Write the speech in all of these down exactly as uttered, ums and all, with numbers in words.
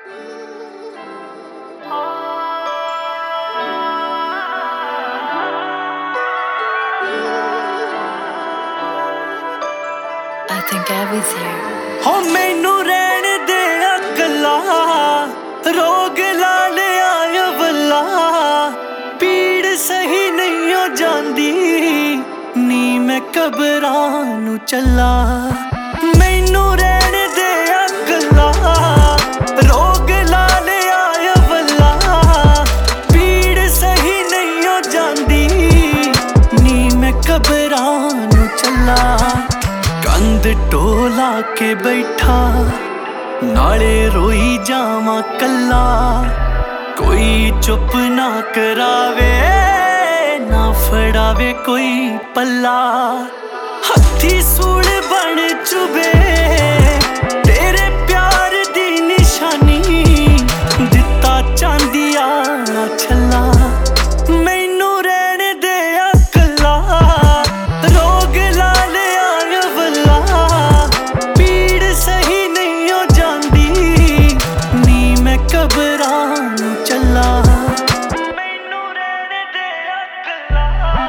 I think I was here. हो मैनू रहन दे अकला रोग ला लिया अवला पीड़ सही नहीं हो जांदी नी मैं कबरां नू चला मैनू रहन दे अकला रोग ला लिया अवला पीड़ सही नहीं हो जांदी नी मैं कबरां नू चला कंध टोला के बैठा नाले रोई जावा कला कोई चुप ना करावे ना फड़ावे कोई पल्ला हथी सूल बन चुबे तेरे प्यार दी निशानी दिता चांदिया छला मैनू रहन दे अकला रोग ला चला मैनू रहन दे अकला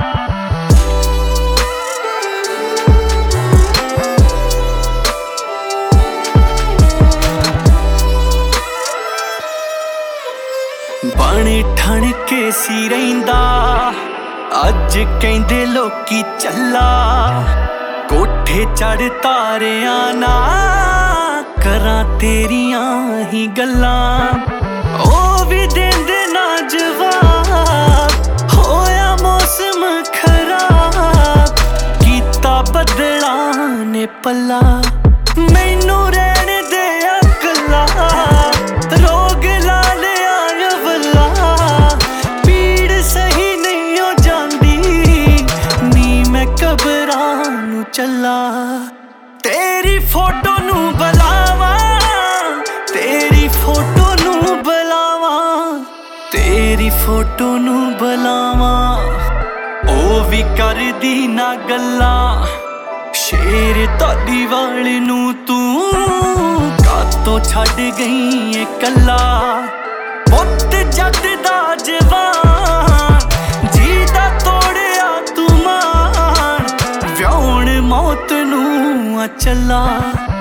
बण ठण के सी रहिंदा अज कहंदे लोकी चला कोठे चढ़ तारियां ना करां तेरियां ही गल्लां ओ भी देंदे ना जवाब होया मौसम खराब कीता बदला ने पला मैनू रहन दे अकला रोग ला लिया अवला पीड़ सही नहीं हो जांदी नी मैं कबरां नू चला तेरी फोटो नू बुलावा तेरी फोटो नू बुलावा तेरी फोटो नू बुलावा ओ भी कर दी ना गल्ला शेर तादी वाले नू तू कातों छड़ गई है कला पुत जद दा जवान जीदा तोड़िया तू मान व्याउण मौत नू चला।